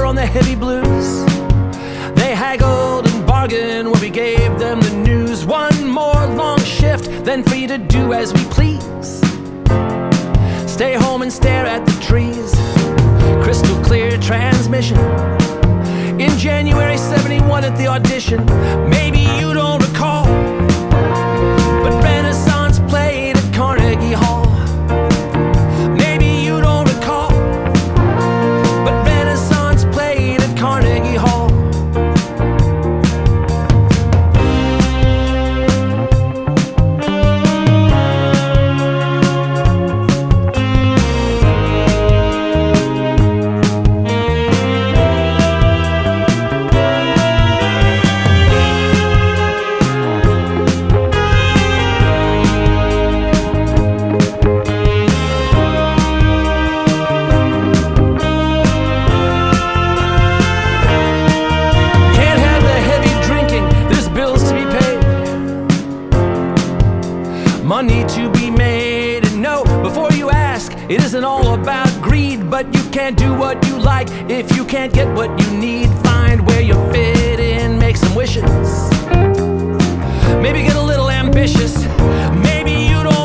were on the heavy blues. They haggled and bargained when we gave them the news. One more long shift, then free to do as we please. Stay home and stare at the trees. Crystal clear transmission. In January '71 at the audition. Maybe you don't recall, but Renaissance played at Carnegie Hall. Maybe you don't recall, but Renaissance played at Carnegie Hall. Money to be made, and no, before you ask, it isn't all about greed. But you can't do what you like if you can't get what you need. Find where you fit in, make some wishes. Maybe get a little ambitious. Maybe you don't